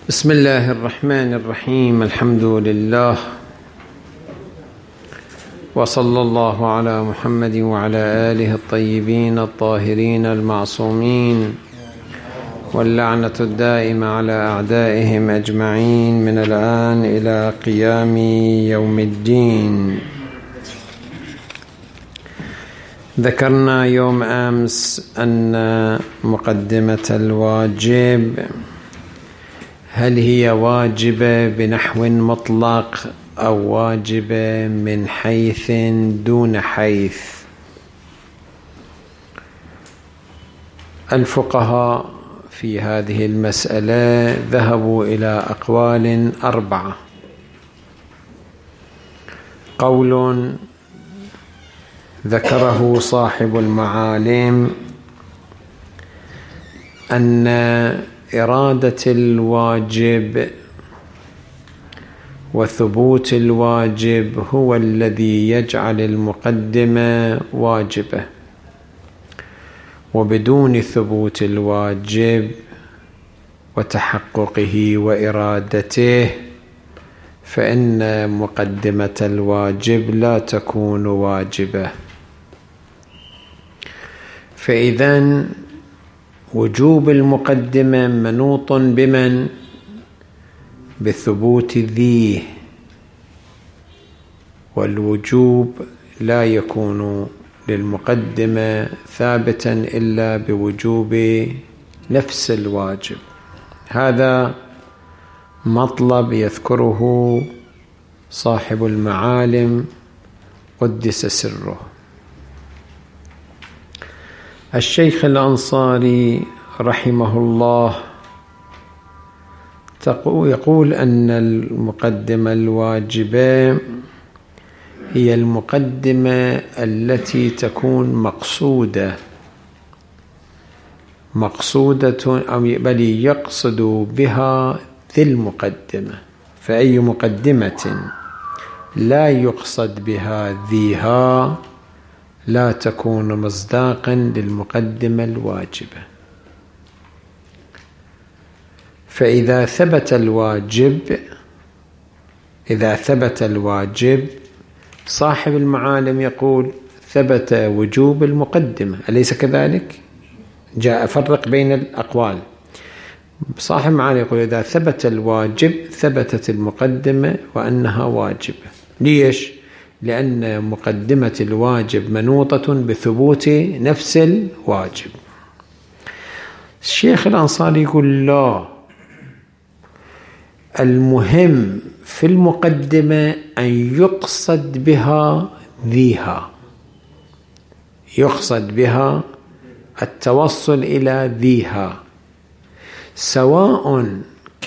بسم الله الرحمن الرحيم. الحمد لله وصلى الله على محمد وعلى آله الطيبين الطاهرين المعصومين، واللعنة الدائمة على أعدائهم أجمعين من الآن إلى قيام يوم الدين. ذكرنا يوم أمس أن مقدمة الواجب هل هي واجبة بنحو مطلق أو واجبة من حيث دون حيث. الفقهاء في هذه المسألة ذهبوا إلى أقوال 4. قول ذكره صاحب المعالم أن إرادة الواجب وثبوت الواجب هو الذي يجعل المقدمة واجبة، وبدون ثبوت الواجب وتحققه وإرادته فإن مقدمة الواجب لا تكون واجبة. فإذن وجوب المقدمة منوط بمن؟ بثبوت ذيه، والوجوب لا يكون للمقدمة ثابتا إلا بوجوب نفس الواجب. هذا مطلب يذكره صاحب المعالم قدس سره. الشيخ الأنصاري رحمه الله يقول أن المقدمة الواجبة هي المقدمة التي تكون مقصودة بل يقصد بها ذي المقدمة. فأي مقدمة لا يقصد بها ذيها لا تكون مصداقا للمقدمة الواجبة. فإذا ثبت الواجب صاحب المعالم يقول ثبت وجوب المقدمة، أليس كذلك؟ جاء فرق بين الأقوال. صاحب المعالم يقول إذا ثبت الواجب ثبتت المقدمة وأنها واجبة. ليش؟ لأن مقدمة الواجب منوطة بثبوت نفس الواجب. الشيخ الأنصاري يقول لا، المهم في المقدمة أن يقصد بها ذيها، يقصد بها التوصل إلى ذيها، سواء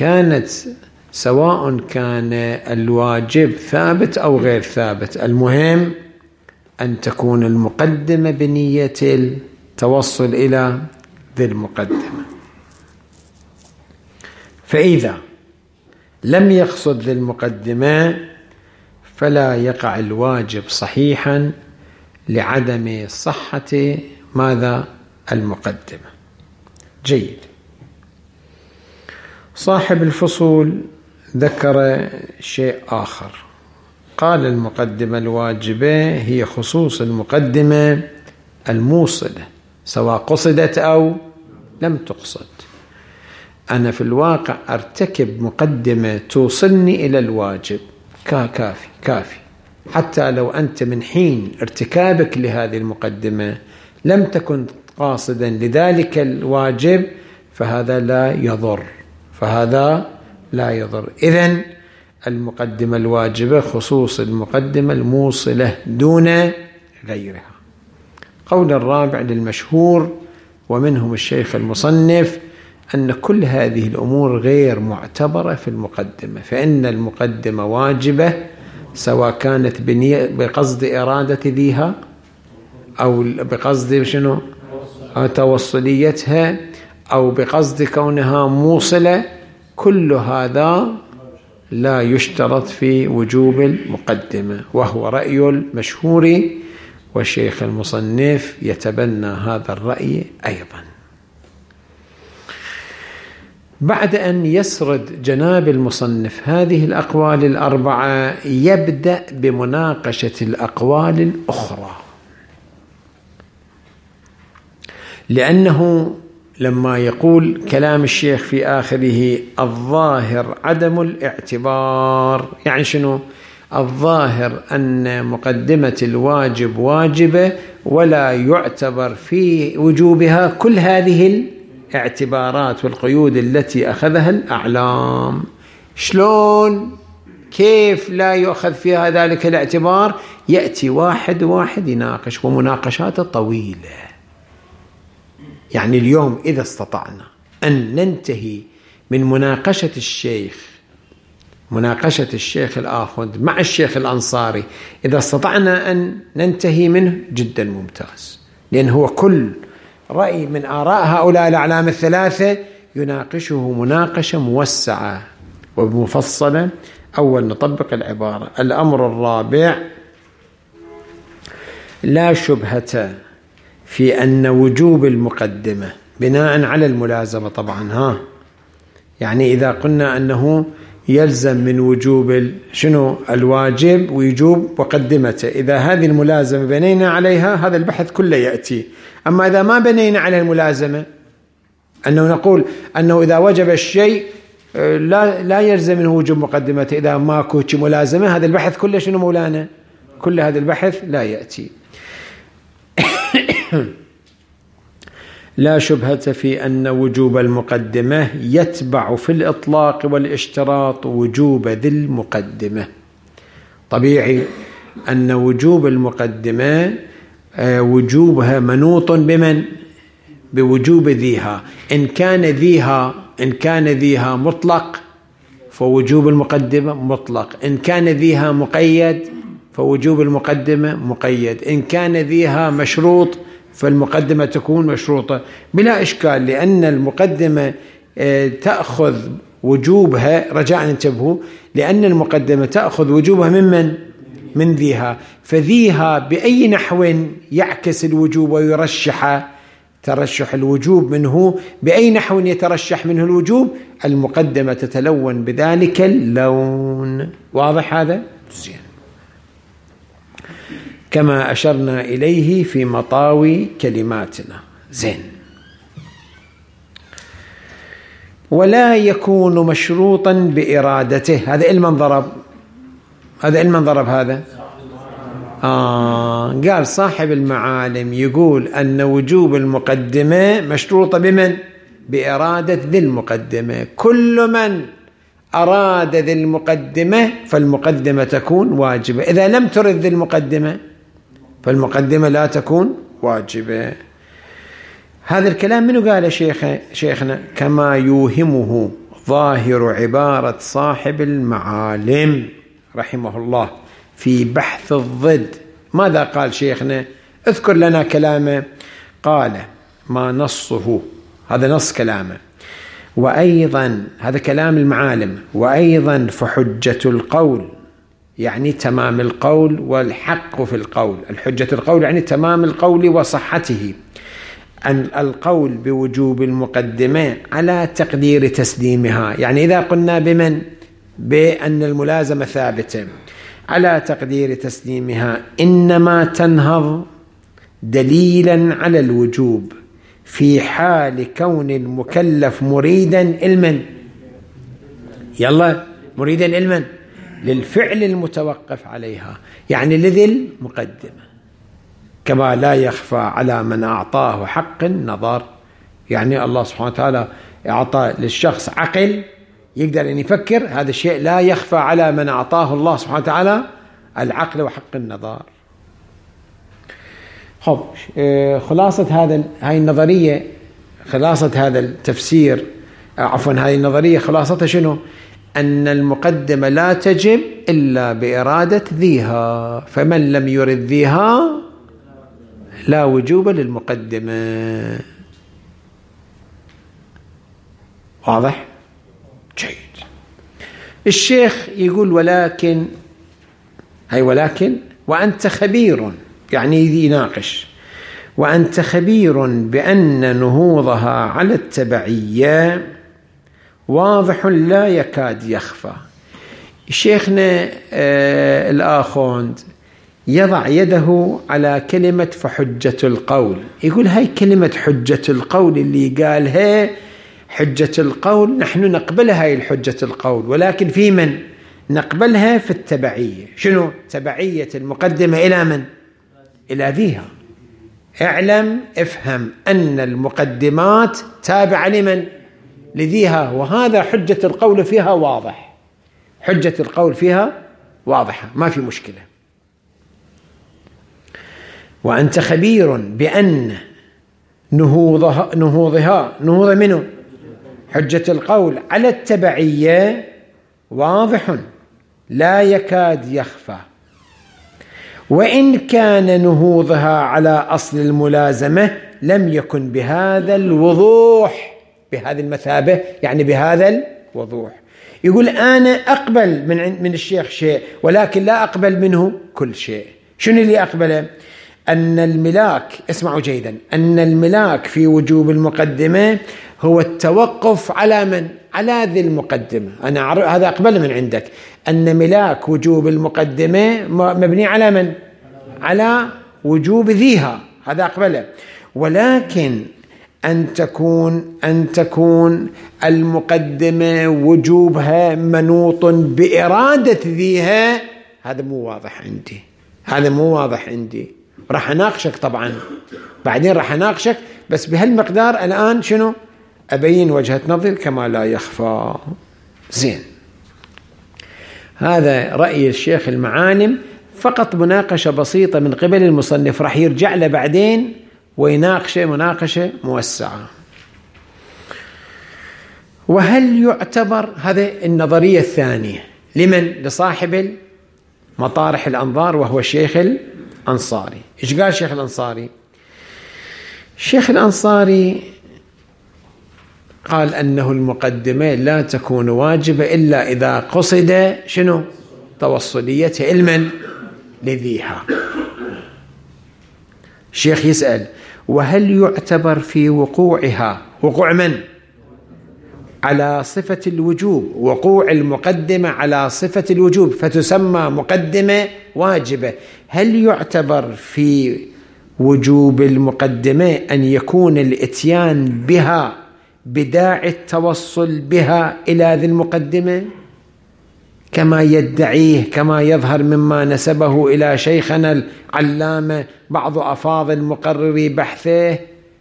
كان الواجب ثابت أو غير ثابت. المهم أن تكون المقدمة بنية التوصل إلى ذي المقدمة. فإذا لم يقصد ذي المقدمة فلا يقع الواجب صحيحا لعدم صحة ماذا؟ المقدمة. جيد. صاحب الفصول ذكر شيء آخر، قال المقدمة الواجبة هي خصوص المقدمة الموصلة سواء قصدت أو لم تقصد. أنا في الواقع أرتكب مقدمة توصلني إلى الواجب كافي، حتى لو أنت من حين ارتكابك لهذه المقدمة لم تكن قاصدا لذلك الواجب فهذا لا يضر. إذن المقدمة الواجبة خصوص المقدمة الموصلة دون غيرها. قول الرابع للمشهور ومنهم الشيخ المصنف أن كل هذه الأمور غير معتبرة في المقدمة، فإن المقدمة واجبة سواء كانت بقصد إرادة ذيها أو بقصد توصليتها أو بقصد كونها موصلة. كل هذا لا يشترط في وجوب المقدمة، وهو رأي المشهور، والشيخ المصنف يتبنى هذا الرأي أيضا. بعد أن يسرد جناب المصنف هذه الأقوال الأربعة يبدأ بمناقشة الأقوال الأخرى، لأنه لما يقول كلام الشيخ في آخره الظاهر عدم الاعتبار، يعني شنو؟ الظاهر أن مقدمة الواجب واجبة ولا يعتبر في وجوبها كل هذه الاعتبارات والقيود التي أخذها الأعلام. شلون؟ كيف لا يؤخذ فيها ذلك الاعتبار؟ يأتي واحد واحد يناقش، ومناقشات طويلة. يعني اليوم إذا استطعنا أن ننتهي من مناقشة الشيخ الآخذ مع الشيخ الأنصاري، إذا استطعنا أن ننتهي منه جدا ممتاز، لأن هو كل رأي من آراء هؤلاء الأعلام الثلاثة يناقشه مناقشة موسعة ومفصلة. أول نطبق العبارة. الأمر الرابع: لا شبهة في أن وجوب المقدمة بناء على الملازمة. طبعا يعني إذا قلنا أنه يلزم من وجوب شنو الواجب ويجوب مقدمته، إذا هذه الملازمة بنينا عليها هذا البحث كله يأتي. أما إذا ما بنينا على الملازمة، أنه نقول أنه إذا وجب الشيء لا يلزم منه وجوب مقدمته، إذا ماكو ملازمة، هذا البحث كله شنو مولانا؟ كل هذا البحث لا يأتي. لا شبهة في أن وجوب المقدمة يتبع في الإطلاق والاشتراط وجوب ذي المقدمة. طبيعي أن وجوب المقدمة وجوبها منوط بمن؟ بوجوب ذيها. إن كان ذيها مطلق فوجوب المقدمة مطلق، إن كان ذيها مقيد فوجوب المقدمة مقيد، إن كان ذيها مشروط فالمقدمة تكون مشروطة بلا إشكال، لأن المقدمة تأخذ وجوبها، رجاء انتبهوا، لأن المقدمة تأخذ وجوبها من ذيها، فذيها بأي نحو يعكس الوجوب ويرشح ترشح الوجوب منه، بأي نحو يترشح منه الوجوب، المقدمة تتلون بذلك اللون. واضح هذا؟ زين. كما أشرنا إليه في مطاوي كلماتنا. زين. ولا يكون مشروطا بإرادته. هذا علم ضرب، هذا قال صاحب المعالم يقول أن وجوب المقدمة مشروطة بمن؟ بإرادة ذي المقدمة. كل من أراد ذي المقدمة فالمقدمة تكون واجبة، إذا لم ترد ذي المقدمة فالمقدمة لا تكون واجبة. هذا الكلام منو قال شيخنا؟ كما يوهمه ظاهر عبارة صاحب المعالم رحمه الله في بحث الضد. ماذا قال شيخنا؟ اذكر لنا كلامه. قال ما نصه، هذا نص كلامه، وأيضا هذا كلام المعالم، وأيضا فحجة القول يعني تمام القول، والحق في القول. الحجة القول يعني تمام القول وصحته. أن القول بوجوب المقدمة على تقدير تسليمها، يعني إذا قلنا بمن؟ بأن الملازمة ثابتة على تقدير تسليمها، إنما تنهض دليلا على الوجوب في حال كون المكلف مريدا علما، مريدا علما للفعل المتوقف عليها، يعني لذي المقدمة، كما لا يخفى على من أعطاه حق النظر. يعني الله سبحانه وتعالى أعطى للشخص عقل يقدر أن يفكر، هذا الشيء لا يخفى على من أعطاه الله سبحانه وتعالى العقل وحق النظر. خلاصة هاي النظرية، خلاصة هذا التفسير، هاي النظرية خلاصتها شنو؟ أن المقدمة لا تجب إلا بإرادة ذيها، فمن لم يرد ذيها لا وجوب للمقدمة. واضح؟ جيد. الشيخ يقول ولكن وأنت خبير، يعني يناقش، وأنت خبير بأن نهوضها على التبعية واضح لا يكاد يخفى. شيخنا الآخوند يضع يده على كلمة فحجة القول، يقول هاي كلمة حجة القول اللي قالها حجة القول نحن نقبلها هاي الحجة القول، ولكن في من نقبلها؟ في التبعية. شنو تبعية المقدمة إلى من؟ إلى ذيها. اعلم افهم أن المقدمات تابعة لمن؟ لذيها، وهذا حجة القول فيها واضح، حجة القول فيها واضحة، ما في مشكلة. وأنت خبير بأن نهوض منه حجة القول على التبعية واضح لا يكاد يخفى، وإن كان نهوضها على أصل الملازمة لم يكن بهذا الوضوح، بهذه المثابة، يعني بهذا الوضوح. يقول أنا أقبل من الشيخ شيء ولكن لا أقبل منه كل شيء. شنو اللي أقبله؟ أن الملاك، اسمعوا جيدا، أن الملاك في وجوب المقدمة هو التوقف على من؟ على ذي المقدمة. أنا هذا أقبل من عندك، أن ملاك وجوب المقدمة مبني على من؟ على وجوب ذيها، هذا أقبله. ولكن أن تكون المقدمة وجوبها منوط بإرادة ذيها، هذا مو واضح عندي، هذا مو واضح عندي. راح أناقشك طبعا بعدين، راح أناقشك، بس بهالمقدار الآن شنو أبين وجهة نظر كما لا يخفى. زين، هذا رأي الشيخ المعالم، فقط مناقشة بسيطة من قبل المصنف، راح يرجع له بعدين ويناقشه مناقشة موسعة. وهل يعتبر، هذا النظرية الثانية لمن؟ لصاحب مطارح الأنظار وهو الشيخ الأنصاري. إيش قال الشيخ الأنصاري؟ الشيخ الأنصاري قال أنه المقدمة لا تكون واجبة إلا إذا قصد شنو؟ توصلية علما لذيها. الشيخ يسأل وهل يعتبر في وقوعها، وقوع من؟ على صفة الوجوب، وقوع المقدمة على صفة الوجوب فتسمى مقدمة واجبة، هل يعتبر في وجوب المقدمة أن يكون الإتيان بها بداعي التوصل بها إلى ذي المقدمة كما يدعيه، كما يظهر مما نسبه إلى شيخنا العلامة بعض أفاضل مقرري بحثه؟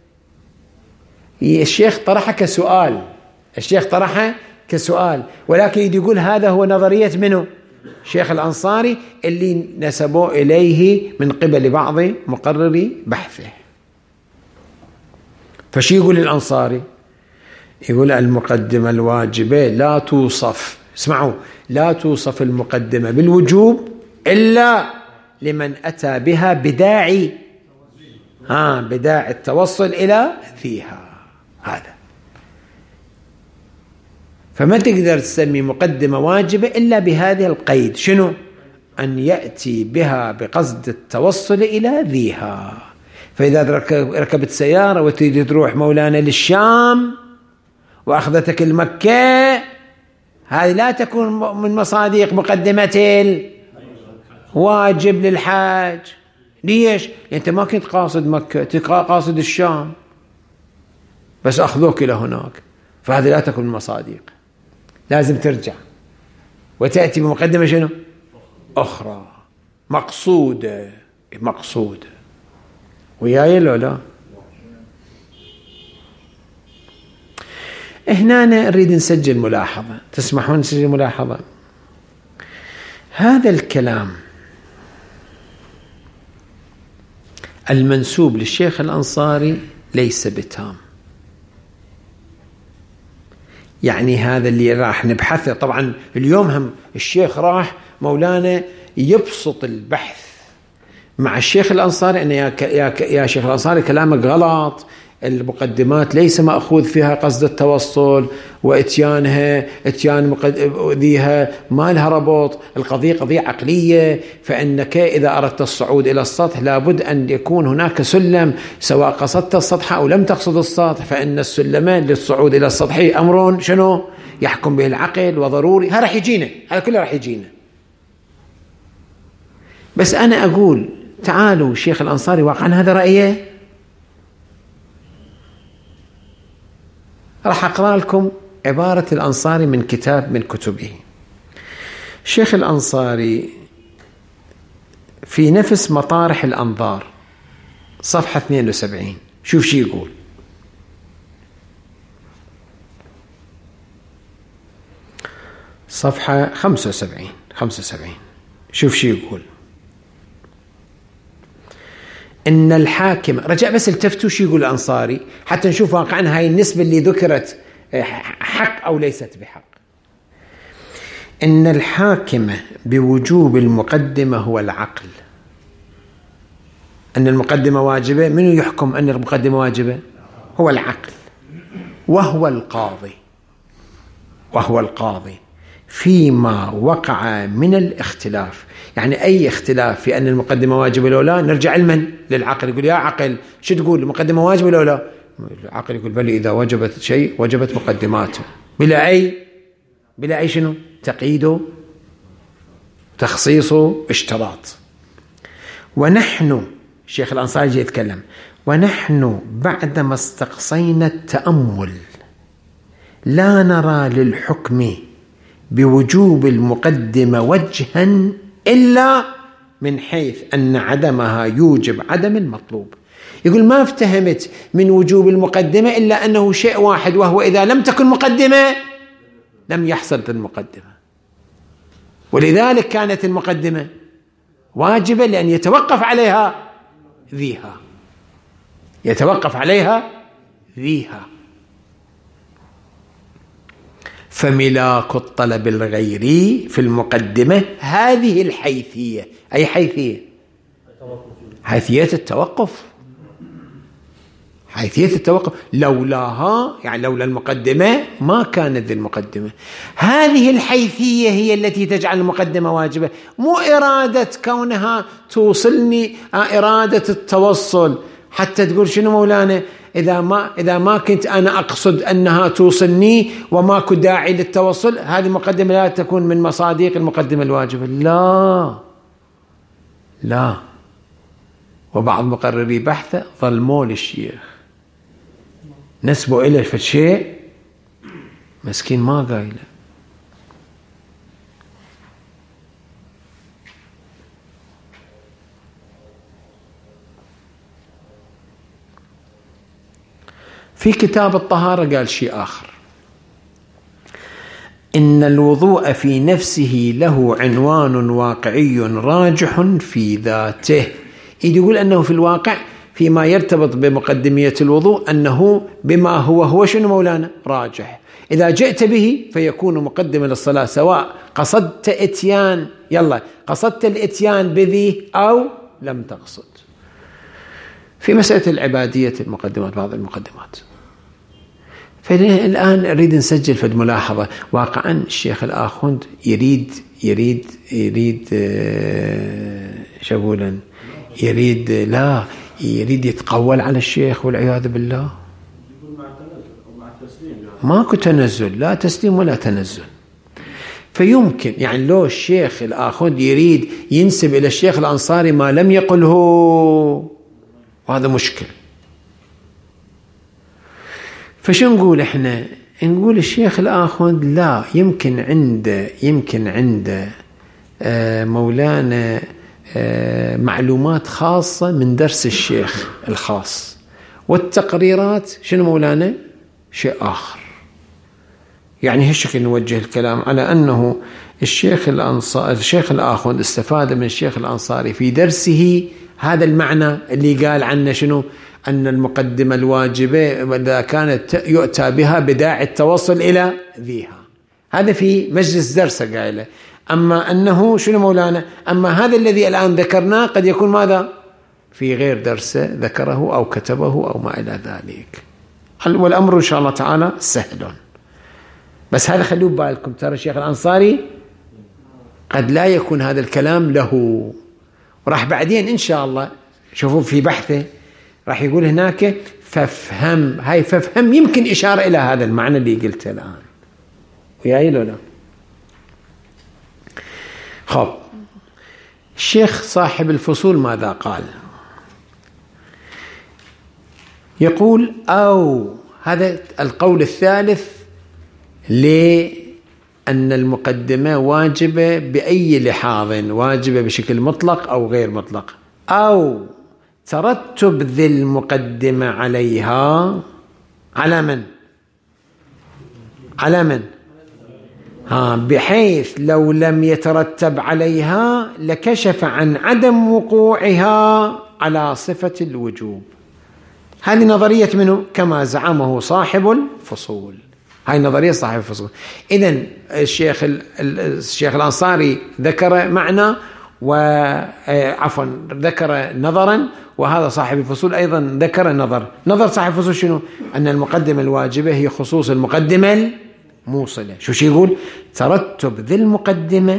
الشيخ طرحه كسؤال، الشيخ طرحه كسؤال، ولكن يقول هذا هو نظرية منه؟ الشيخ الأنصاري اللي نسبوا إليه من قبل بعض مقرري بحثه. فشي يقول الأنصاري؟ يقول المقدمة الواجبة لا توصف، اسمعوا، لا توصف المقدمة بالوجوب إلا لمن أتى بها بداعي بداعي التوصل إلى ذيها. هذا فما تقدر تسمي مقدمة واجبة إلا بهذه القيد، شنو؟ أن يأتي بها بقصد التوصل إلى ذيها. فإذا ركبت سيارة وتريد تروح مولانا للشام وأخذتك المكة، هذه لا تكون من مصادق مقدمة واجب للحاج. ليش؟ أنت ما كنت قاصد مكة، قاصد الشام، بس أخذوك إلى هناك، فهذه لا تكون من مصادق، لازم ترجع وتأتي بمقدمة شنو؟ أخرى مقصودة وياي لو لا. هنا نريد نسجل ملاحظة، تسمحون نسجل ملاحظة؟ هذا الكلام المنسوب للشيخ الأنصاري ليس بتام، يعني هذا اللي راح نبحثه. طبعا اليوم هم الشيخ راح مولانا يبسط البحث مع الشيخ الأنصاري أن يا شيخ الأنصاري كلامك غلط، المقدمات ليس مأخوذ فيها قصد التوصل، وإتيانها ذيها ما لها ربط، القضية قضية عقلية، فإنك إذا أردت الصعود إلى السطح لابد أن يكون هناك سلم، سواء قصدت السطح أو لم تقصد السطح، فإن السلمان للصعود إلى السطح أمر شنو؟ يحكم به العقل وضروري، هذا راح يجينا، هذا كله راح يجينا. بس أنا أقول تعالوا الشيخ الأنصاري واقعا هذا رأيه. راح أقرأ لكم عبارة الأنصاري من كتاب من كتبه. الشيخ الأنصاري في نفس مطارح الأنظار صفحة 72 شوف شي يقول: صفحة 75 شوف شي يقول: إن الحاكم، رجع بس التفتوا شي يقول الأنصاري حتى نشوف واقعا هاي النسبة اللي ذكرت حق أو ليست بحق. إن الحاكم بوجوب المقدمة هو العقل. أن المقدمة واجبة، من يحكم أن المقدمة واجبة؟ هو العقل، وهو القاضي فيما وقع من الاختلاف. يعني أي اختلاف في أن المقدمة واجبة لو لا، نرجع للعقل، يقول يا عقل شو تقول، المقدمة واجبة لو لا؟ العقل يقول بل إذا وجبت شيء وجبت مقدماته بلا أي شنو؟ تقييده، تخصيصه، اشتراط. ونحن، الشيخ الأنصاري جاي يتكلم، ونحن بعدما استقصينا التأمل لا نرى للحكم بوجوب المقدمة وجها إلا من حيث أن عدمها يوجب عدم المطلوب. يقول ما افتهمت من وجوب المقدمة إلا أنه شيء واحد، وهو إذا لم تكن مقدمة لم يحصل المقدمة، ولذلك كانت المقدمة واجبة لأن يتوقف عليها ذيها. فملاك الطلب الغيري في المقدمة هذه الحيثية. أي حيثية؟ حيثية التوقف. لولاها، يعني لولا المقدمة ما كانت ذي المقدمة. هذه الحيثية هي التي تجعل المقدمة واجبة، مو إرادة كونها توصلني، إرادة التوصل. حتى تقول شنو مولانا، إذا ما كنت أنا أقصد أنها توصلني وما كنت داعي للتوصل، هذه المقدمة لا تكون من مصادق المقدمة الواجبة. لا. وبعض مقرري بحثه ظلموا للشيخ، نسبوا إليه في شيء مسكين ما قايله. في كتاب الطهارة قال شيء آخر: إن الوضوء في نفسه له عنوان واقعي راجح في ذاته. يقول أنه في الواقع فيما يرتبط بمقدمية الوضوء أنه بما هو شنو مولانا؟ راجح. إذا جئت به فيكون مقدما للصلاة، سواء قصدت الإتيان بذي أو لم تقصد. في مسألة العبادية المقدمات، بعض المقدمات. فالآن أريد نسجل في الملاحظة. واقعا الشيخ الآخوند يريد شغولا، يريد يتقول على الشيخ والعياذ بالله. ماكو تنزل، لا تسليم ولا تنزل. فيمكن يعني لو الشيخ الآخوند يريد ينسب إلى الشيخ الأنصاري ما لم يقله، وهذا مشكل. فشو نقول إحنا؟ نقول الشيخ الآخوند لا، يمكن عنده مولانا معلومات خاصة من درس الشيخ الخاص، والتقريرات شنو مولانا؟ شيء آخر. يعني هالشكل نوجه الكلام على أنه الشيخ الآخوند استفاد من الشيخ الأنصاري في درسه هذا المعنى اللي قال عنه شنو؟ أن المقدمة الواجبة إذا كانت يؤتى بها بداعي التوصل إلى ذيها، هذا في مجلس درسه قايله. أما أنه شنو مولانا؟ أما هذا الذي الآن ذكرناه قد يكون ماذا؟ في غير درسه ذكره أو كتبه أو ما إلى ذلك. والأمر إن شاء الله تعالى سهل. بس هذا خلوه بالكم، ترى الشيخ الأنصاري قد لا يكون هذا الكلام له، وراح بعدين إن شاء الله شوفوا في بحثه راح يقول هناك فافهم يمكن إشارة إلى هذا المعنى اللي قلته الآن. وياي له لا. خب الشيخ صاحب الفصول ماذا قال؟ يقول أو هذا القول الثالث لأن المقدمة واجبة بأي لحاظ، واجبة بشكل مطلق أو غير مطلق، أو ترتب ذي المقدمة عليها على من؟ على من؟ بحيث لو لم يترتب عليها لكشف عن عدم وقوعها على صفة الوجوب. هذه نظرية منه كما زعمه صاحب الفصول. هاي نظرية صاحب الفصول. إذن الشيخ الأنصاري ذكر معنى عفوا ذكر نظرا، وهذا صاحب الفصول أيضا ذكر نظر صاحب الفصول شنو؟ أن المقدمة الواجبة هي خصوص المقدمة الموصلة. شو يقول؟ ترتب ذي المقدمة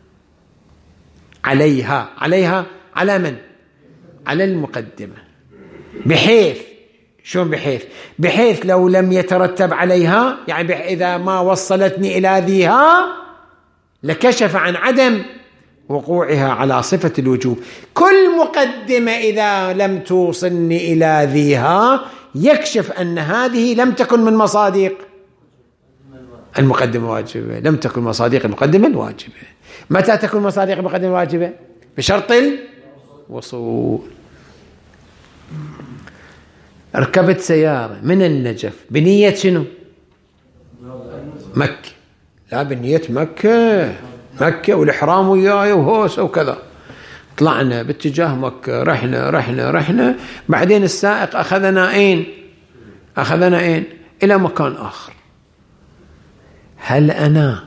عليها على من؟ على المقدمة، بحيث شلون بحيث لو لم يترتب عليها، يعني إذا ما وصلتني إلى ذيها لكشف عن عدم وقوعها على صفة الوجوب. كل مقدمة إذا لم توصلني إلى ذيها يكشف أن هذه لم تكن من مصادق المقدمة الواجبة، لم تكن مصادق المقدمة الواجبة. متى تكون مصادق المقدمة الواجبة؟ بشرط الوصول. ركبت سيارة من النجف بنية شنو؟ مكة، لا بنية مكة والإحرام وياي وهوس وكذا. طلعنا باتجاه مكة، رحنا بعدين السائق أخذنا أين؟ إلى مكان آخر. هل أنا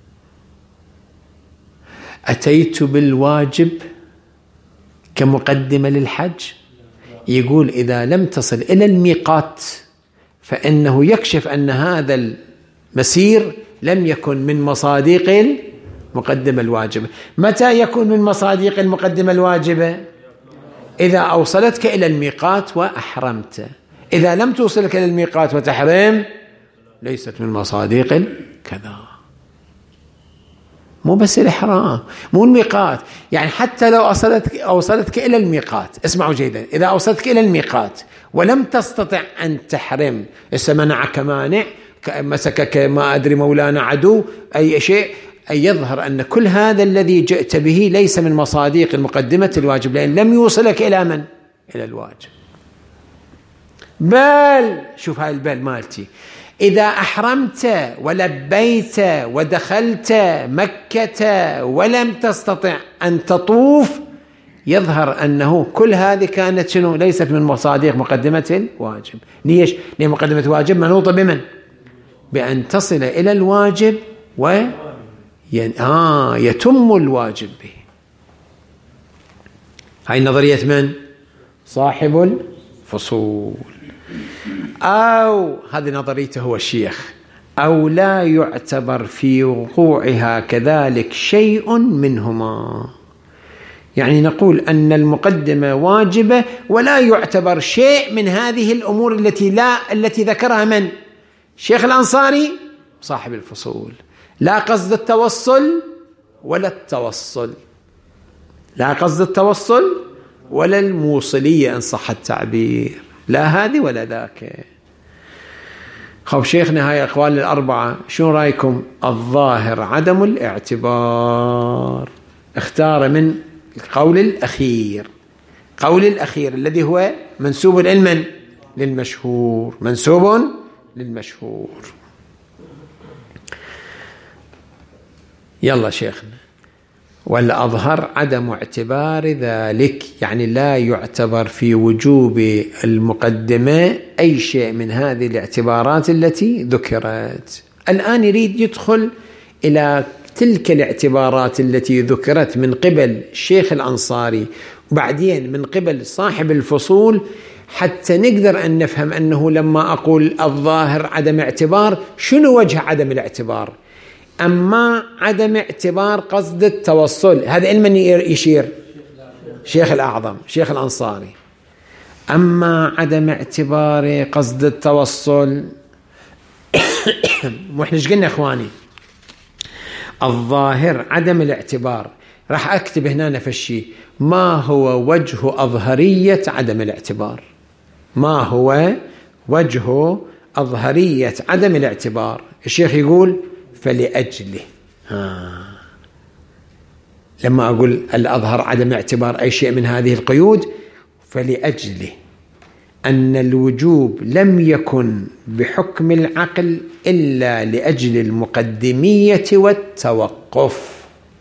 أتيت بالواجب كمقدمة للحج؟ يقول إذا لم تصل إلى الميقات فإنه يكشف أن هذا المسير لم يكن من مصادق المقدمة الواجبة. متى يكون من مصادق المقدمة الواجبة؟ إذا أوصلتك إلى الميقات وأحرمت. إذا لم توصلك إلى الميقات وتحرم ليست من مصادق كذا. مو بس الإحرام، مو الميقات، يعني حتى لو أوصلتك إلى الميقات، اسمعوا جيدا، إذا أوصلتك إلى الميقات ولم تستطع أن تحرم، منعك مانع، مسكك ما أدري مولانا عدو، أي شيء، أن يظهر أن كل هذا الذي جئت به ليس من مصادق المقدمة الواجب، لأن لم يوصلك إلى من؟ إلى الواجب. بل شوف هاي البال مالتي، إذا أحرمت ولبيت ودخلت مكة ولم تستطع أن تطوف، يظهر أنه كل هذه كانت شنو؟ ليست من مصادق مقدمة الواجب. ليش؟ لأن مقدمة الواجب منوطة بمن؟ بأن تصل إلى الواجب يتم الواجب به. هاي نظرية من؟ صاحب الفصول. أو هذه نظريته هو الشيخ، أو لا يعتبر في وقوعها كذلك شيء منهما. يعني نقول أن المقدمة واجبة ولا يعتبر شيء من هذه الأمور التي ذكرها من؟ الشيخ الأنصاري صاحب الفصول. لا قصد التوصل ولا التوصل، لا قصد التوصل ولا الموصلية إن صح التعبير، لا هذه ولا ذاك. خب شيخنا هاي أقوال الأربعة شو رأيكم؟ الظاهر عدم الاعتبار. اختار من القول الأخير، قول الأخير الذي هو منسوب للمن؟ للمشهور، منسوب للمشهور. يلا شيخنا، والأظهر عدم اعتبار ذلك، يعني لا يعتبر في وجوب المقدمة أي شيء من هذه الاعتبارات التي ذكرت. الآن يريد يدخل إلى تلك الاعتبارات التي ذكرت من قبل الشيخ الأنصاري وبعدين من قبل صاحب الفصول، حتى نقدر أن نفهم أنه لما أقول الظاهر عدم اعتبار، شنو وجه عدم الاعتبار؟ أما عدم اعتبار قصد التوصل، هذا علما يشير شيخ الأعظم شيخ الأنصاري. أما عدم اعتبار قصد التوصل، وإحنا ايش قلنا إخواني؟ الظاهر عدم الاعتبار. راح أكتب هنا نفسي ما هو وجه أظهرية عدم الاعتبار؟ ما هو وجه أظهرية عدم الاعتبار؟ الشيخ يقول فلأجله. لما أقول الأظهر عدم اعتبار أي شيء من هذه القيود، فلأجله أن الوجوب لم يكن بحكم العقل إلا لأجل المقدمية والتوقف.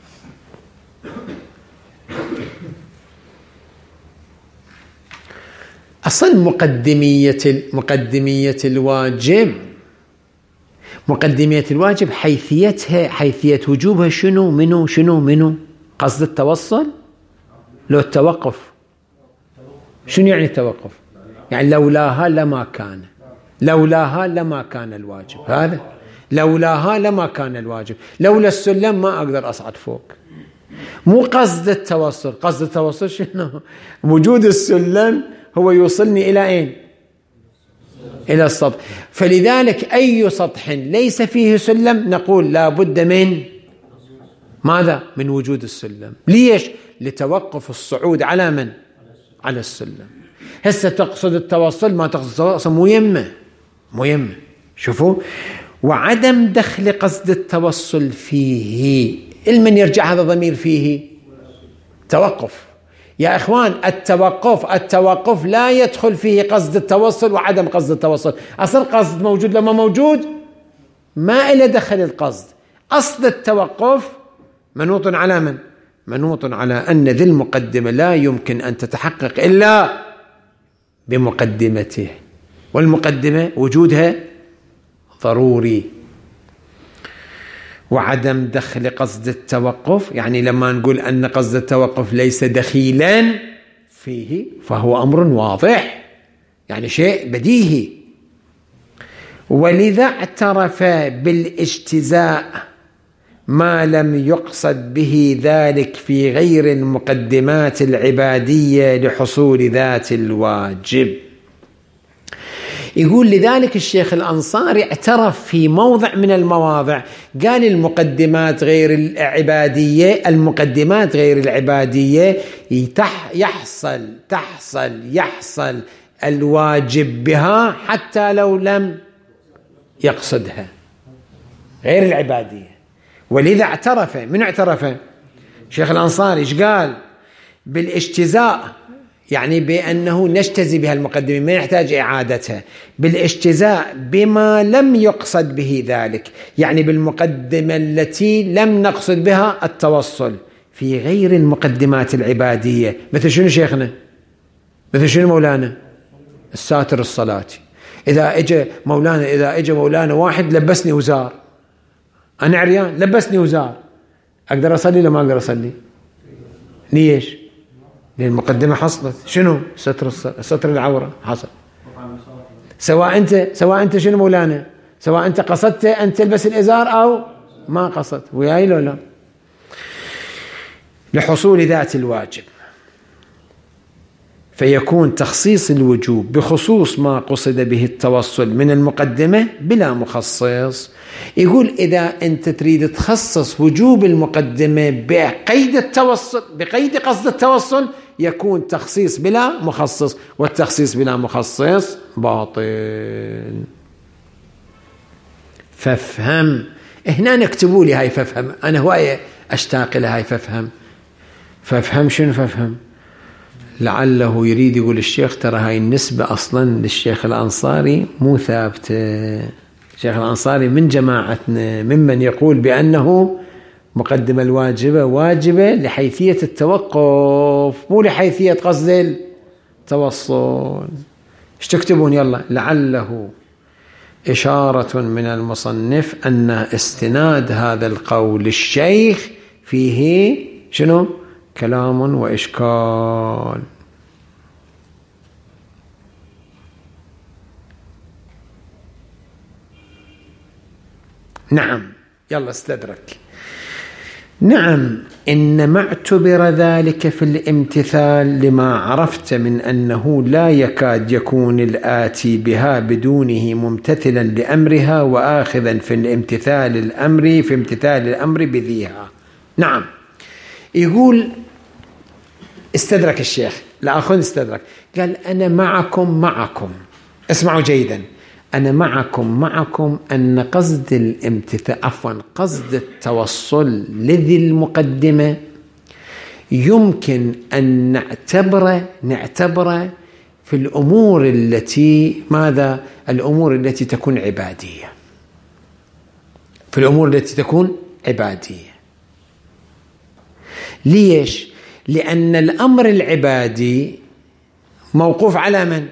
أصل مقدمية الواجب، مقدمية الواجب حيثيتها، حيثية وجوبها شنو منو قصد التوصل لو التوقف. شنو يعني التوقف؟ يعني لولاها لما كان الواجب، هذا لولاها لما كان الواجب. لولا السلم ما أقدر أصعد فوق. مو قصد التوصل. قصد التوصل شنو؟ وجود السلم هو يوصلني إلى أين؟ إلى السطح. فلذلك أي سطح ليس فيه سلم نقول لا بد من ماذا؟ من وجود السلم. ليش؟ لتوقف الصعود على من؟ على السلم. هسه تقصد التوصل ما تقصد التوصل مهمة. شوفوا، وعدم دخل قصد التوصل فيه، المن يرجع هذا ضمير فيه توقف. يا إخوان التوقف لا يدخل فيه قصد التوصل وعدم قصد التوصل. أصل قصد موجود لما موجود ما إلى دخل القصد. أصل التوقف منوط على من؟ منوط على أن ذي المقدمة لا يمكن أن تتحقق إلا بمقدمته، والمقدمة وجودها ضروري. وعدم دخل قصد التوقف، يعني لما نقول أن قصد التوقف ليس دخيلا فيه فهو أمر واضح، يعني شيء بديهي. ولذا اعترف بالاجتزاء ما لم يقصد به ذلك في غير المقدمات العبادية لحصول ذات الواجب. يقول لذلك الشيخ الأنصاري اعترف في موضع من المواضع، قال المقدمات غير العبادية يحصل الواجب بها حتى لو لم يقصدها، غير العبادية. ولذا اعترف. من اعترف؟ الشيخ الأنصاري. ايش قال؟ بالاجتزاء، يعني بأنه نجتزي بها المقدمة ما يحتاج إعادتها، بالاجتزاء بما لم يقصد به ذلك، يعني بالمقدمة التي لم نقصد بها التوصل في غير المقدمات العبادية. مثل شنو شيخنا؟ مثل شنو مولانا؟ الساتر الصلاتي. إذا إجا مولانا واحد لبسني وزار، أنا عريان لبسني وزار، أقدر أصلي ولا ما أقدر أصلي؟ ليش؟ لأن المقدمة حصلت. شنو؟ ستر العورة حصل. سواء أنت شنو مولانا؟ سواء أنت قصدت أن تلبس الإزار أو ما قصدت، وياي لو لا، لحصول ذات الواجب. فيكون تخصيص الوجوب بخصوص ما قصد به التوصل من المقدمة بلا مخصص. يقول إذا أنت تريد تخصص وجوب المقدمة بقيد قصد التوصل يكون تخصيص بلا مخصص، والتخصيص بلا مخصص باطل. فافهم. هنا نكتبوا لي هاي فافهم، أنا هواية أشتاق لها هاي فافهم شنو فافهم؟ لعله يريد يقول الشيخ ترى هاي النسبة أصلا للشيخ الأنصاري مو ثابتة. الشيخ الأنصاري من جماعتنا ممن يقول بأنه مقدمة الواجبة واجبة لحيثية التوقف مو لحيثية قصد التوصل. ايش تكتبون؟ يلا. لعله إشارة من المصنف أن استناد هذا القول للشيخ فيه شنو؟ كلام وإشكال. نعم. يلا استدرك. نعم، إنما اعتبر ذلك في الامتثال لما عرفت من أنه لا يكاد يكون الآتي بها بدونه ممتثلا لأمرها وآخذا في امتثال الأمر بذيها. نعم، يقول استدرك الشيخ، لا أخذ استدرك، قال أنا معكم اسمعوا جيدا، أنا معكم أن قصد الامتثال قصد التوصل لذي المقدمة يمكن أن نعتبر في الأمور التي الأمور التي تكون عبادية، في الأمور التي تكون عبادية. ليش؟ لأن الأمر العبادي موقوف على من؟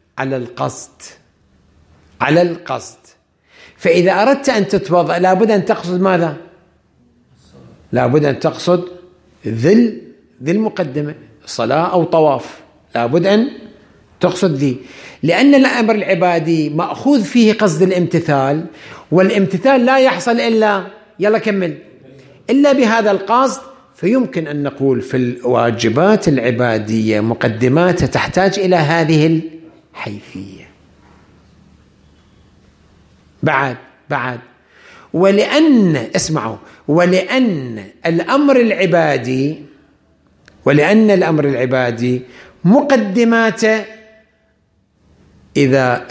على القصد. فإذا أردت أن تتوضأ لابد أن تقصد ماذا؟ لابد أن تقصد ذي المقدمة، صلاة أو طواف، لابد أن تقصد ذي، لأن الأمر العبادي مأخوذ فيه قصد الامتثال، والامتثال لا يحصل إلا إلا بهذا القصد. فيمكن أن نقول في الواجبات العبادية مقدمات تحتاج إلى هذه الحيثية. بعد ولأن الأمر العبادي مقدمات إذا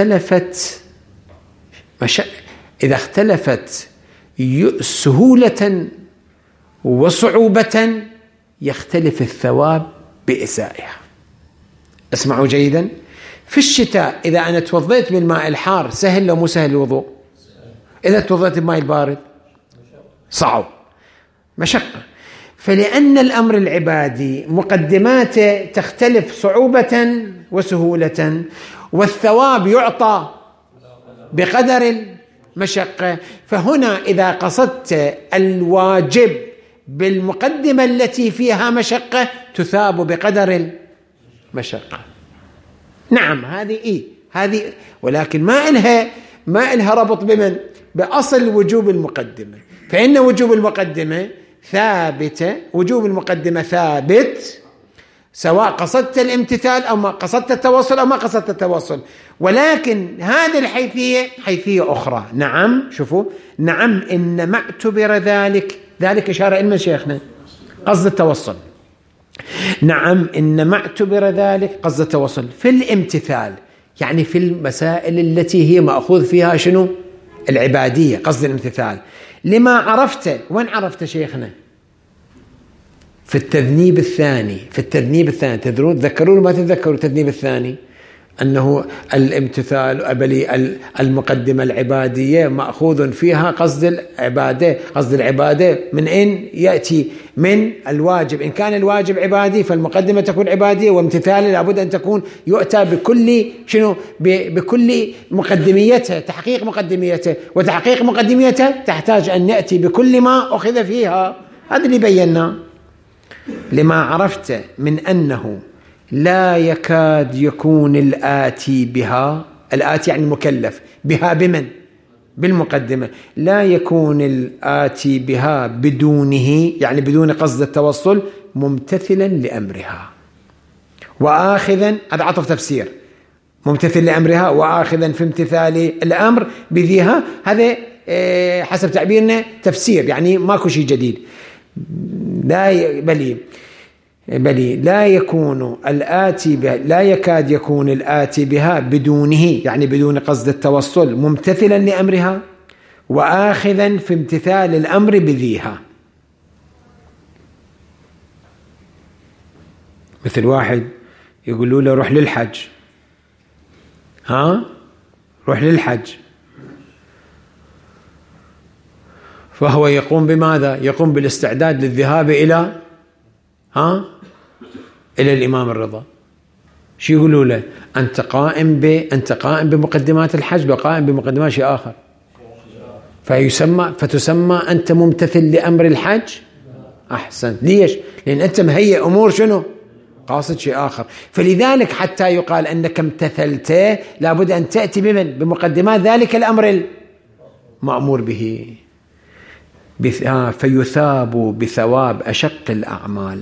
اختلفت سهولة وصعوبة يختلف الثواب بإسائها. اسمعوا جيدا، في الشتاء إذا أنا توضيت بالماء الحار سهل لو مو سهل الوضوء؟ إذا توضيت بالماء البارد صعب، مشقة. فلأن الأمر العبادي مقدماته تختلف صعوبة وسهولة، والثواب يعطى بقدر المشقة، فهنا إذا قصدت الواجب بالمقدمة التي فيها مشقة تثاب بقدر المشقة. نعم، هذه ولكن ما إلها ربط بمن؟ بأصل وجوب المقدمة. فإن وجوب المقدمة ثابت سواء قصدت الامتثال أو ما قصدت التوصل أو ما قصدت التوصل، ولكن هذه الحيثية حيثية أخرى. نعم، شوفوا، نعم، إنما اعتبر ذلك إشارة إلى شيخنا قصد التوصل. نعم، إنما اعتبر ذلك قصد التوصل في الامتثال، يعني في المسائل التي هي مأخوذ فيها شنو؟ العبادية، قصد الامتثال. لما عرفت، وين عرفت شيخنا؟ في التذنيب الثاني. تذكرون ما تذكروا التذنيب الثاني؟ أنه الامتثال المقدمة العبادية مأخوذ فيها قصد العبادة من أين يأتي؟ من الواجب. إن كان الواجب عبادي فالمقدمة تكون عبادية، وامتثال لابد أن تكون يؤتى بكل مقدميته، تحقيق مقدميته، وتحقيق مقدميته تحتاج أن يأتي بكل ما أخذ فيها. هذا اللي بينا. لما عرفت من أنه لا يكاد يكون الآتي بها، الآتي يعني المكلف بها بمن؟ بالمقدمة. لا يكون الآتي بها بدونه، يعني بدون قصد التوصل، ممتثلا لأمرها وآخذا، هذا عطف تفسير، ممتثل لأمرها وآخذا في امتثال الأمر بذيها. هذا حسب تعبيرنا تفسير، يعني ماكو شيء جديد. لا يكاد يكون الآتي بها بدونه، يعني بدون قصد التوصل، ممتثلا لأمرها وآخذا في امتثال الأمر بذيها. مثل واحد يقولوا له روح للحج، روح للحج، فهو يقوم بماذا؟ يقوم بالاستعداد للذهاب إلى الإمام الرضا. شو يقولوا له؟ أنت قائم بمقدمات الحج، وقائم بمقدمات شيء آخر، فتسمى أنت ممتثل لأمر الحج. أحسن. ليش؟ لأن أنت مهيئ أمور شنو؟ قاصد شيء آخر. فلذلك حتى يقال أنك امتثلت لابد أن تأتي بمقدمات ذلك الأمر المأمور به. فيثاب بثواب أشق الأعمال،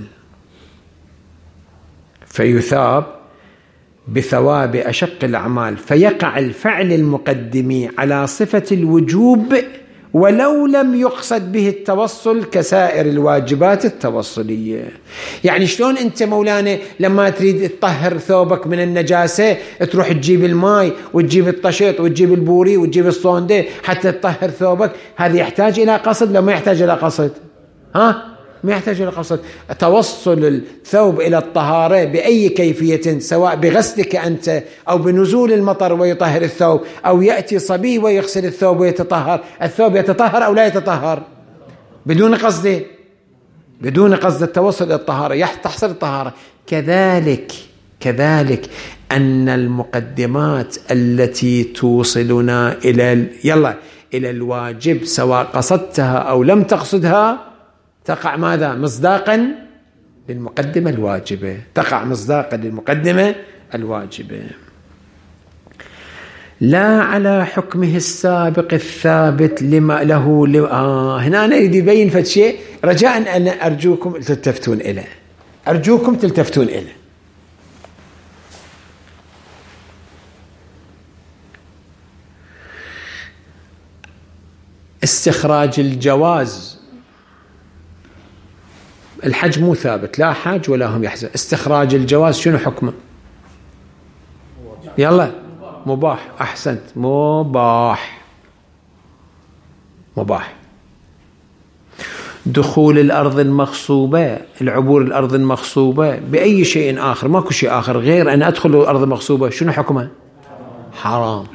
فيثاب بثواب أشق الأعمال، فيقع الفعل المقدم على صفة الوجوب ولو لم يقصد به التوصل كسائر الواجبات التوصلية. يعني شلون أنت مولانا لما تريد تطهر ثوبك من النجاسة تروح تجيب الماء وتجيب الطشط وتجيب البوري وتجيب الصوندة حتى تطهر ثوبك، هذا يحتاج إلى قصد لو ما يحتاج إلى قصد؟ ما يحتاج إلى قصد. توصل الثوب إلى الطهارة بأي كيفية، سواء بغسلك أنت أو بنزول المطر ويطهر الثوب، أو يأتي صبي ويغسل الثوب ويتطهر، الثوب يتطهر أو لا يتطهر بدون قصد، بدون قصد التوصل إلى الطهارة تحصل الطهارة. كذلك أن المقدمات التي توصلنا إلى الواجب سواء قصدتها أو لم تقصدها تقع ماذا؟ مصداقا للمقدمة الواجبة، تقع مصداقا للمقدمة الواجبة، لا على حكمه السابق الثابت لما له هنا أنا أريد يبين فد شيء، رجاء أن أرجوكم تلتفتون إليه، أرجوكم تلتفتون إليه. استخراج الجواز، الحج مو ثابت، لا حاج ولا هم يحزن. استخراج الجواز شنو حكمه؟ يلا مباح، أحسنت، مباح. دخول الأرض المغصوبة، العبور الأرض المغصوبة بأي شيء آخر، ماكو شيء آخر غير أن أدخل الأرض المغصوبة، شنو حكمه؟ حرام.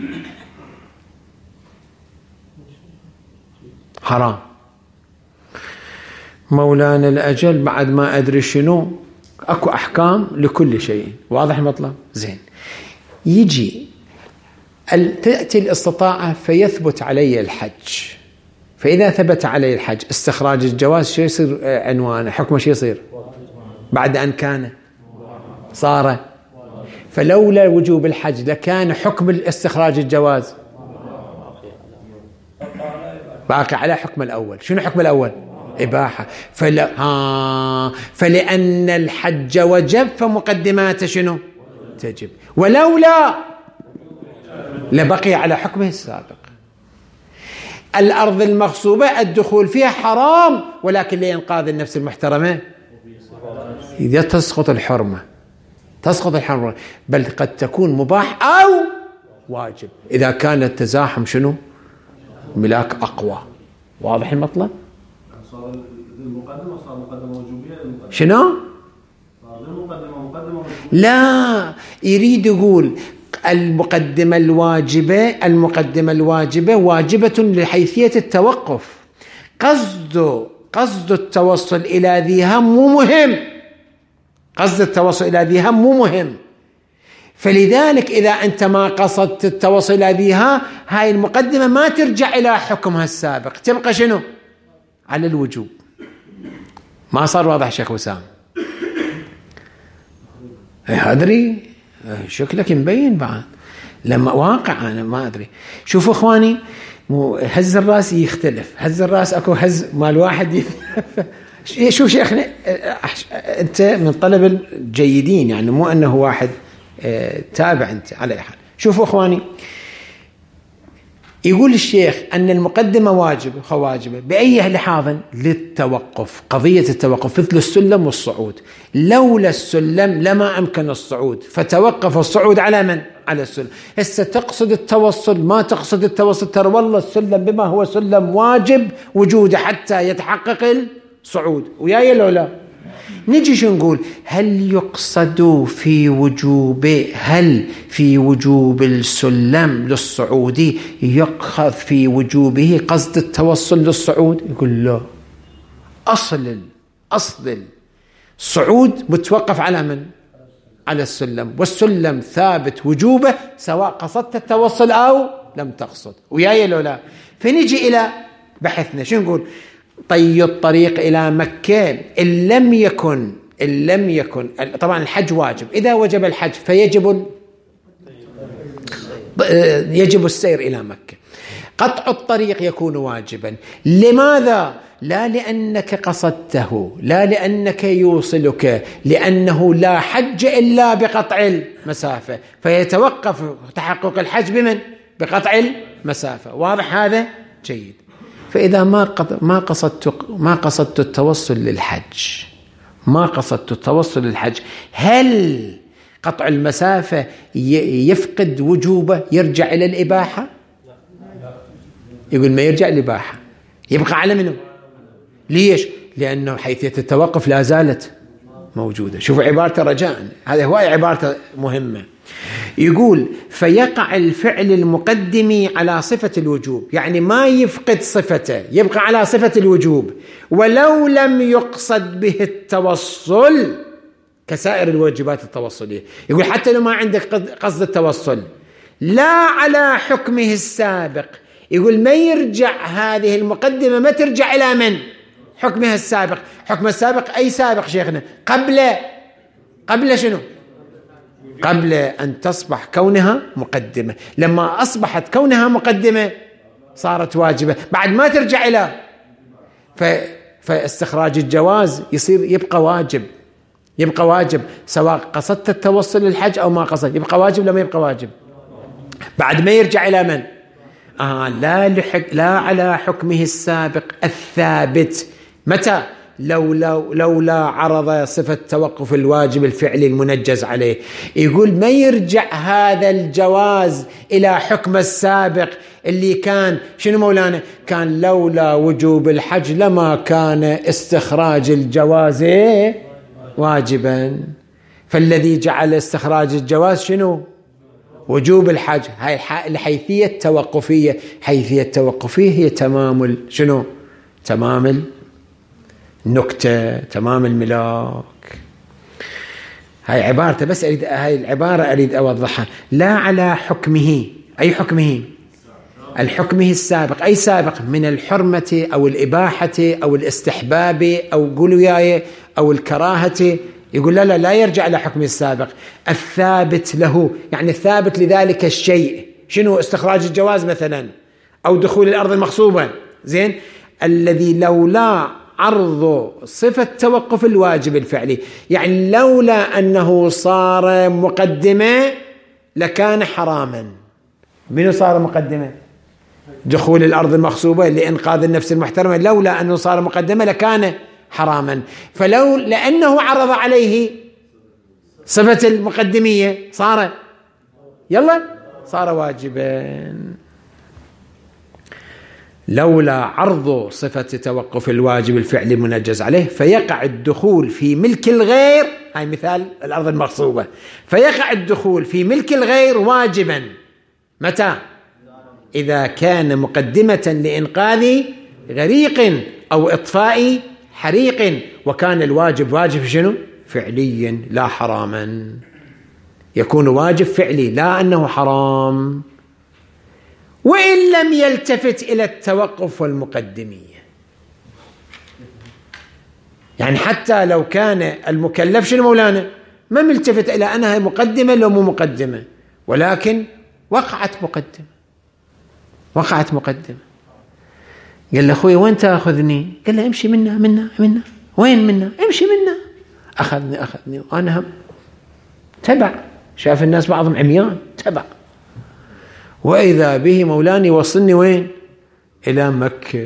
مولانا الأجل بعد ما أدري شنو، أكو أحكام لكل شيء، واضح المطلب؟ زين. يجي تأتي الاستطاعة فيثبت علي الحج، فإذا ثبت علي الحج استخراج الجواز شو يصير عنوانه؟ حكمه شو يصير؟ بعد أن كان صار، فلولا وجوب الحج لكان حكم الاستخراج الجواز باقي على حكم الأول. شنو حكم الأول؟ إباحة. فلأن الحج وجب فمقدماته شنو؟ تجب، ولولا لبقي على حكمه السابق. الأرض المغصوبة الدخول فيها حرام، ولكن لإنقاذ النفس المحترمة إذا تسقط الحرمة، بل قد تكون مباح أو واجب إذا كان التزاحم شنو؟ ملاك أقوى. واضح المطلب؟ صار المقدمة صار مقدمة وجوبية. شنو؟ مقدمة لا، يريد يقول المقدمة الواجبة واجبة لحيثية التوقف، قصد التوصل إلى ذي هم مو مهم، فلذلك إذا أنت ما قصدت التوصل إلى ذيها، هاي المقدمة ما ترجع إلى حكمها السابق، تبقى شنو؟ على الوجوب. ما صار واضح شيخ وسام؟ أدري شكلك مبين بعد لما واقع، أنا ما أدري. شوفوا إخواني، هز الرأس يختلف، هز الرأس أكو هز مال واحد شوف شيخنا، أنت من طلب الجيدين، يعني مو أنه واحد تابع أنت على أي حال. شوفوا إخواني، يقول الشيخ أن المقدمة واجبة بأي لحاظ؟ للتوقف، قضية التوقف، مثل السلم والصعود، لولا السلم لما أمكن الصعود، فتوقف الصعود على من؟ على السلم. هسه تقصد التوصل ما تقصد التوصل، ترى والله السلم بما هو سلم واجب وجوده حتى يتحقق الصعود، وياي لولا. نجي شو نقول؟ هل يقصد في وجوب السلم للصعود يأخذ في وجوبه قصد التوصل للصعود؟ يقول لا، أصل الصعود متوقف على من؟ على السلم، والسلم ثابت وجوبه سواء قصدت التوصل أو لم تقصد، وياي لولا. فنجي إلى بحثنا، شو نقول؟ طي الطريق إلى مكة إن لم يكن طبعا الحج واجب، إذا وجب الحج فيجب السير إلى مكة. قطع الطريق يكون واجبا. لماذا؟ لا لأنك قصدته، لا لأنك يوصلك، لأنه لا حج إلا بقطع المسافة، فيتوقف تحقق الحج بمن؟ بقطع المسافة. واضح هذا؟ جيد. فإذا ما قصدت التوصل للحج، ما قصدت التوصل للحج، هل قطع المسافة يفقد وجوبه، يرجع إلى الإباحة؟ يقول ما يرجع الإباحة، يبقى على منه. ليش؟ لأنه حيثية التوقف لا زالت موجودة. شوفوا عبارة رجاء، هذا هو عبارة مهمة. يقول فيقع الفعل المقدم على صفة الوجوب، يعني ما يفقد صفته، يبقى على صفة الوجوب ولو لم يقصد به التوصل كسائر الواجبات التوصلية. يقول حتى لو ما عندك قصد التوصل، لا على حكمه السابق. يقول ما يرجع هذه المقدمة، ما ترجع إلى من؟ حكمها السابق. حكم السابق أي سابق شيخنا؟ قبل شنو؟ قبل أن تصبح كونها مقدمة. لما أصبحت كونها مقدمة صارت واجبة، بعد ما ترجع إلى فاستخراج الجواز يصير يبقى واجب سواء قصدت التوصل للحج أو ما قصد، يبقى واجب لما يبقى واجب بعد ما يرجع إلى من؟ لا على حكمه السابق الثابت. متى؟ لولا عرض صفة توقف الواجب الفعلي المنجز عليه. يقول ما يرجع هذا الجواز إلى حكم السابق اللي كان شنو مولانا؟ كان لولا وجوب الحج لما كان استخراج الجواز واجبا، فالذي جعل استخراج الجواز شنو؟ وجوب الحج. هاي الحيثية التوقفية. حيثية التوقفية هي تمام شنو؟ تمام النكتة، تمام الملاك. هاي عبارته بس هاي العبارة أريد أوضحها. لا على حكمه، أي حكمه؟ الحكمه السابق. أي سابق؟ من الحرمة أو الإباحة أو الاستحباب أو قولوا وياي أو الكراهة. يقول لا يرجع إلى حكم السابق الثابت له، يعني الثابت لذلك الشيء. شنو؟ استخراج الجواز مثلا أو دخول الأرض المغصوبة. زين، الذي لولا عرض صفة توقف الواجب الفعلي، يعني لولا أنه صار مقدمة لكان حراما. منو صار مقدمة؟ دخول الأرض المغصوبة لإنقاذ النفس المحترمة. لولا أنه صار مقدمة لكان حراما، لأنه عرض عليه صفة المقدمية صار واجبا. لولا عرض صفة توقف الواجب الفعلي المنجز عليه فيقع الدخول في ملك الغير. هاي مثال الأرض المغصوبة. فيقع الدخول في ملك الغير واجبا. متى؟ إذا كان مقدمة لإنقاذ غريق أو إطفاء حريق، وكان الواجب واجب شنو؟ فعليا لا حراما. يكون واجب فعلي لا أنه حرام. وإن لم يلتفت إلى التوقف والمقدمية، يعني حتى لو كان المكلف شنو مولانا؟ ما ملتفت إلى أنها مقدمة لو مو مقدمة، ولكن وقعت مقدمة. قال له أخوي وين تأخذني؟ قال له امشي منا. وين منا؟ امشي منا. أخذني وأنا هم تبع. شاف الناس بعضهم عميان تبع، وإذا به مولاني يوصلني وين؟ إلى مكة.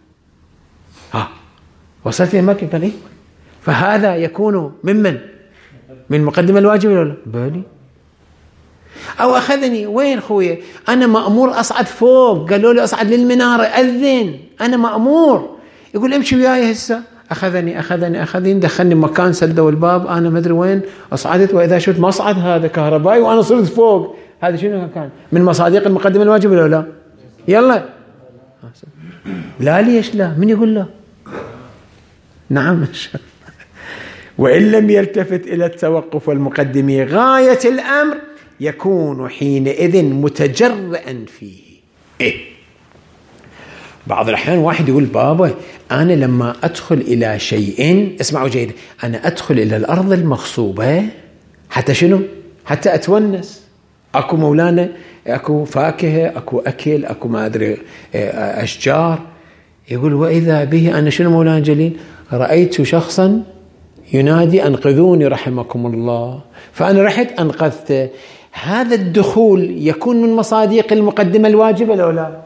وصلت إلى مكة. قال إيه؟ فهذا يكون من مقدم الواجب ولا بالي؟ أو أخذني وين خويا؟ أنا مأمور أصعد فوق، قالوا لي أصعد للمنارة أذن، أنا مأمور. يقول امشي وياي هسه. أخذني دخلني مكان سدوا الباب، أنا ما أدري وين أصعدت، وإذا شفت مصعد هذا كهربائي وأنا صرت فوق. هذا شنو كان؟ من مصادق المقدمة الواجب ولا لا؟ يلا لا. ليش لا؟ من يقول لا؟ نعم. وإن لم يلتفت إلى التوقف والمقدمية غاية الأمر يكون حينئذ متجرئا فيه. بعض الأحيان واحد يقول بابا أنا لما أدخل إلى شيء، اسمعوا جيدا، أنا أدخل إلى الأرض المغصوبة حتى شنو؟ حتى أتونس أكو مولانا أكو فاكهة، أكو أكل، أكو ما أدري أشجار. يقول وإذا به أنا شنو مولانا جليل؟ رأيت شخصا ينادي أنقذوني رحمكم الله، فأنا رحت أنقذته. هذا الدخول يكون من مصادق المقدمة الواجبة لو لا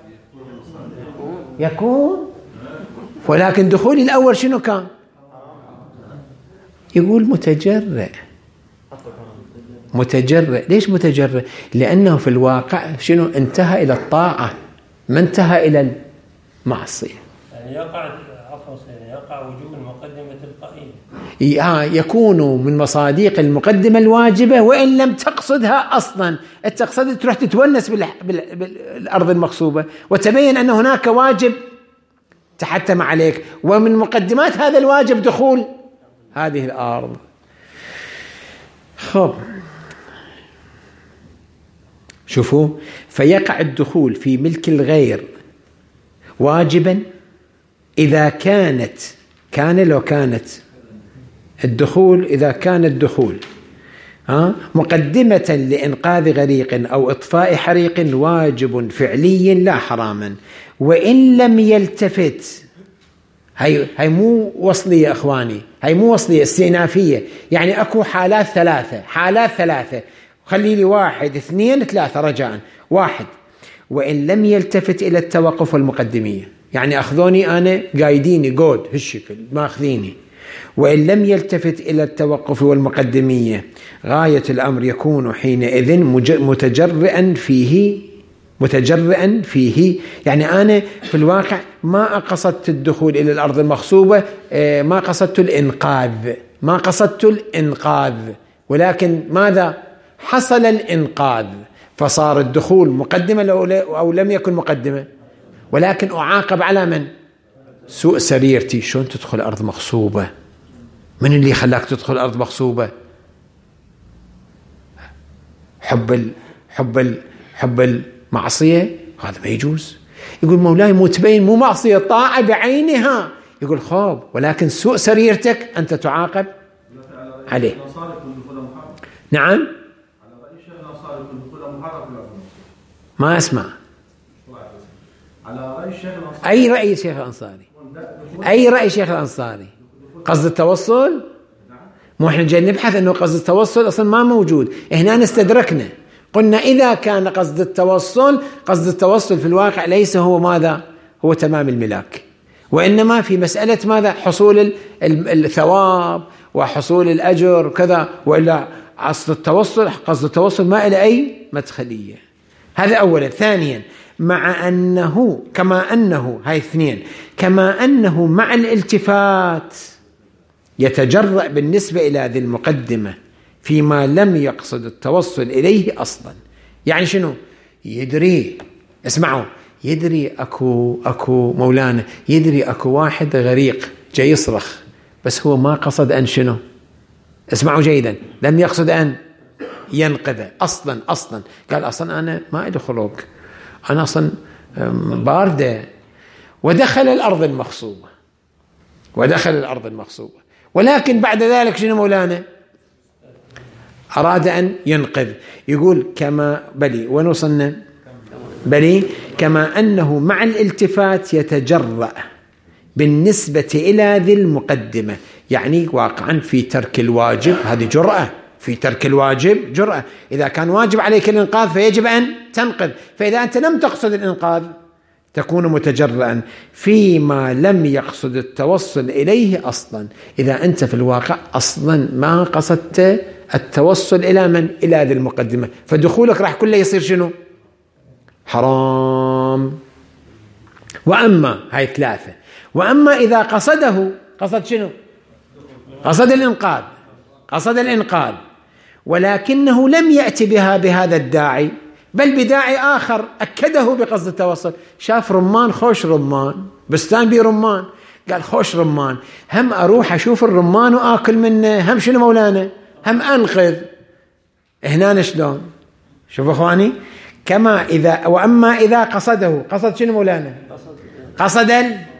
يكون، ولكن دخولي الأول شنو كان؟ يقول متجرئ. ليش متجرئ؟ لأنه في الواقع شنو؟ انتهى إلى الطاعة، ما انتهى إلى المعصية. يعني يقع وجوب المقدمة تلقائيا، يكون من مصادق المقدمة الواجبة وإن لم تقصدها أصلا. التقصد تروح تتونس بالأرض المغصوبة وتبين أن هناك واجب تحتم عليك، ومن مقدمات هذا الواجب دخول هذه الأرض. خب شوفوا، فيقع الدخول في ملك الغير واجبا إذا كان الدخول مقدمة لإنقاذ غريق أو إطفاء حريق واجب فعلي لا حراما، وإن لم يلتفت. هاي مو وصلية يا أخواني، هاي مو وصلية، استئنافية. يعني أكو حالات ثلاثة، خلي لي 1 2 3 رجاء. 1، وإن لم يلتفت إلى التوقف والمقدمية، يعني أخذوني أنا قايديني قود هالشكل ما أخذيني. وإن لم يلتفت إلى التوقف والمقدمية غاية الأمر يكون حينئذ متجرئا فيه. يعني أنا في الواقع ما قصدت الدخول إلى الأرض المغصوبة، ما قصدت الإنقاذ، ولكن ماذا حصل؟ الإنقاذ، فصار الدخول مقدمة أو لم يكن مقدمة، ولكن أعاقب على من؟ سوء سريرتي. شلون تدخل أرض مغصوبة؟ من اللي خلاك تدخل أرض مغصوبة؟ حب المعصية، هذا ما يجوز. يقول مولاي مو تبين مو معصية، طاعة بعينها. يقول خاب، ولكن سوء سريرتك أنت تعاقب عليه. نعم، ما أسمع. أي رأي الشيخ الأنصاري؟ قصد التوصل؟ مو احنا جاي نبحث أنه قصد التوصل أصلا ما موجود. هنا نستدركنا، قلنا إذا كان قصد التوصل في الواقع ليس هو ماذا؟ هو تمام الملاك، وإنما في مسألة ماذا؟ حصول الثواب وحصول الأجر كذا، وإلا قصد التوصل ما إلى أي مدخلية. هذا أولا. ثانيا، كما أنه مع الالتفات يتجرأ بالنسبة إلى ذي المقدمة فيما لم يقصد التوصل إليه أصلا. يعني شنو؟ يدري، اسمعوا، يدري أكو مولانا، يدري أكو واحد غريق جاي يصرخ، بس هو ما قصد أن شنو؟ اسمعوا جيدا، لم يقصد أن ينقذه أصلا. قال أصلا أنا ما إلي خلق، أنا أصلا باردة، ودخل الأرض المغصوبة. ولكن بعد ذلك شنو مولانا؟ أراد أن ينقذ. يقول كما أنه مع الالتفات يتجرأ بالنسبة إلى ذي المقدمة، يعني واقعا في ترك الواجب هذه جرأة، في ترك الواجب جرأة. إذا كان واجب عليك الإنقاذ فيجب أن تنقذ، فإذا أنت لم تقصد الإنقاذ تكون متجرئا فيما لم يقصد التوصل إليه أصلا. إذا أنت في الواقع أصلا ما قصدت التوصل إلى من؟ إلى ذي المقدمة، فدخولك راح كله يصير شنو؟ حرام. وأما هاي 3. وأما إذا قصد شنو؟ قصد الإنقاذ ولكنه لم يأتي بها بهذا الداعي، بل بداعي آخر أكده بقصد التوصل. شاف رمان، خوش رمان، بستان بيه رمان، قال خوش رمان، هم أروح أشوف الرمان وآكل منه، هم شنو مولانا؟ هم أنقذ. هنا شلون؟ شوفوا أخواني، وأما إذا قصد شنو مولانا؟ قصد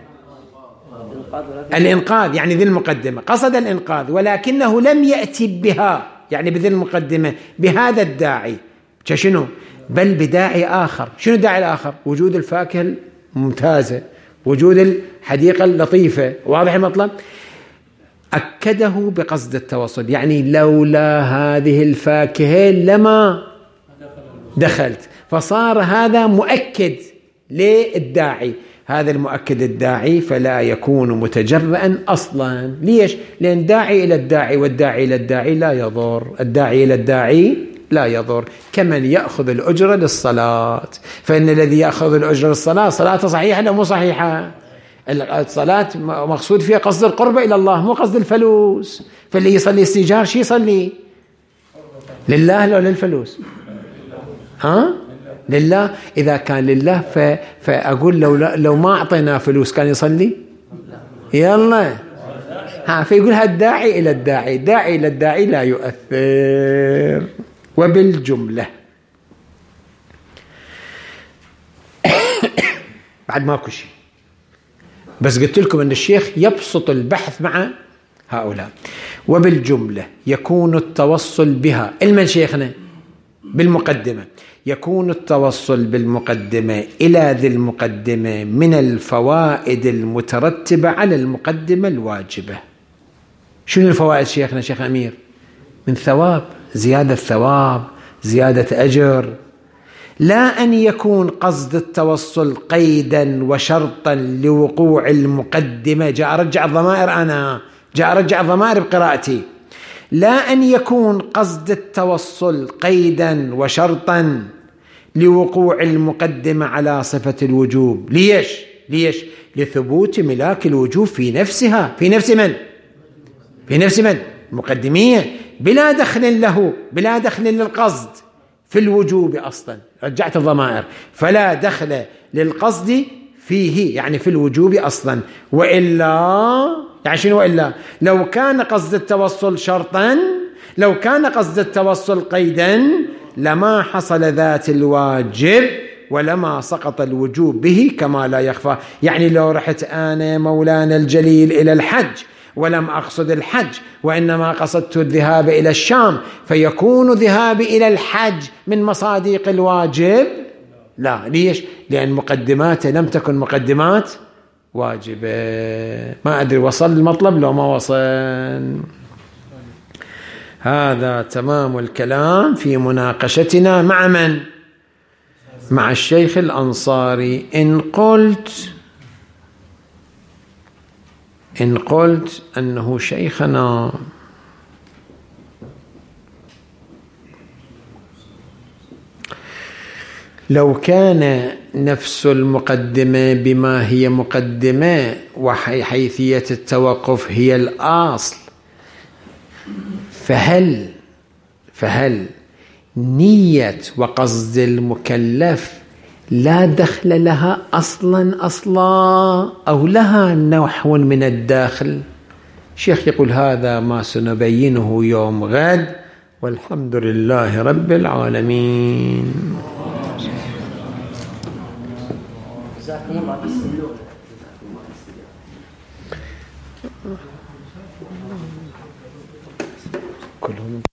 الإنقاذ، يعني ذي المقدمة قصد الإنقاذ ولكنه لم يأتي بها، يعني بذي المقدمة بهذا الداعي، شنو؟ بل بداعي آخر. شنو الداعي الآخر؟ وجود الفاكهة الممتازة، وجود الحديقة اللطيفة. واضح المطلب؟ أكده بقصد التوصل، يعني لولا هذه الفاكهة لما دخلت، فصار هذا مؤكد للداعي. هذا المؤكد الداعي فلا يكون متجرئا أصلا. ليش؟ لأن داعي إلى الداعي والداعي إلى الداعي لا يضر، الداعي إلى الداعي لا يضر. كمن يأخذ الأجرة للصلاة، فإن الذي يأخذ الأجرة للصلاة صلاته صحيحة أو مو صحيحة؟ الصلاة مقصود فيها قصد القربة إلى الله، مو قصد الفلوس. فاللي يصلي استيجار شي يصلي؟ لله لو للفلوس؟ ها؟ لله. إذا كان لله فأقول لو ما أعطينا فلوس كان يصلي؟ يلا. فيقول هذا الداعي إلى الداعي، داعي إلى الداعي لا يؤثر. وبالجملة بعد ماكو شيء، بس قلت لكم أن الشيخ يبسط البحث مع هؤلاء. وبالجملة يكون التوصل بها، علما شيخنا بالمقدمة، يكون التوصل بالمقدمة إلى ذي المقدمة من الفوائد المترتبة على المقدمة الواجبة. شنو الفوائد شيخنا شيخ أمير؟ من ثواب، زيادة ثواب، زيادة أجر. لا أن يكون قصد التوصل قيدا وشرطا لوقوع المقدمة. جاء أرجع الضمائر بقراءتي. لا أن يكون قصد التوصل قيدا وشرطا لوقوع المقدمة على صفة الوجوب. ليش؟ لثبوت ملاك الوجوب في نفسها. في نفس من؟ المقدمية، بلا دخل للقصد في الوجوب أصلا. رجعت الضمائر، فلا دخل للقصد فيه، يعني في الوجوب أصلا. وإلا يعني شنو وإلا؟ لو كان قصد التوصل شرطا، لو كان قصد التوصل قيدا، لما حصل ذات الواجب ولما سقط الوجوب به كما لا يخفى. يعني لو رحت أنا مولانا الجليل إلى الحج ولم أقصد الحج وإنما قصدت الذهاب إلى الشام، فيكون ذهابي إلى الحج من مصادق الواجب؟ لا. ليش؟ لأن مقدماته لم تكن مقدمات واجبة. ما أدري وصل المطلب لو ما وصل. هذا تمام الكلام في مناقشتنا مع من؟ مع الشيخ الأنصاري. إن قلت أنه شيخنا لو كان نفس المقدمة بما هي مقدمة وحيثية التوقف هي الأصل، فهل نية وقصد المكلف لا دخل لها أصلا أو لها نحو من الداخل؟ الشيخ يقول هذا ما سنبينه يوم غد، والحمد لله رب العالمين. كلهم